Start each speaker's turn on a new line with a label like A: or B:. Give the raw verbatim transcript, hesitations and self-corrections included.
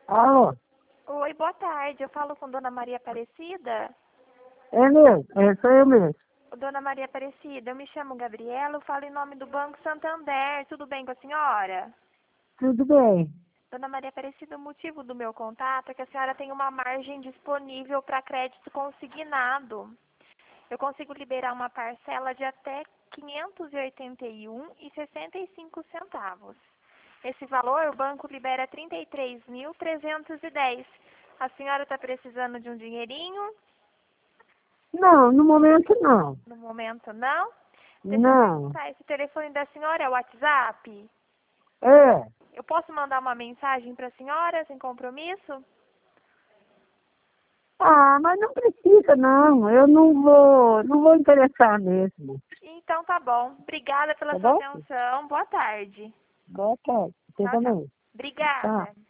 A: Alô?
B: Oi, boa tarde. Eu falo com Dona Maria Aparecida.
A: É mesmo? É, sou eu mesmo.
B: Dona Maria Aparecida, eu me chamo Gabriela, eu falo em nome do Banco Santander. Tudo bem com a senhora?
A: Tudo bem.
B: Dona Maria Aparecida, o motivo do meu contato é que a senhora tem uma margem disponível para crédito consignado. Eu consigo liberar uma parcela de até quinhentos e oitenta e um reais e sessenta e cinco centavos. Esse valor o banco libera trinta e três mil trezentos e dez. A senhora está precisando de um dinheirinho?
A: Não, no momento não.
B: No momento não? Deixa eu
A: Não.
B: perguntar, esse telefone da senhora é o WhatsApp?
A: É.
B: Eu posso mandar uma mensagem para a senhora sem compromisso?
A: Ah, mas não precisa não. Eu não vou, não vou interessar mesmo.
B: Então tá bom. Obrigada pela
A: Tá
B: sua
A: bom?
B: atenção. Boa tarde.
A: Boa tarde. Você
B: Tchau, tchau.
A: também. Tá.
B: Obrigada.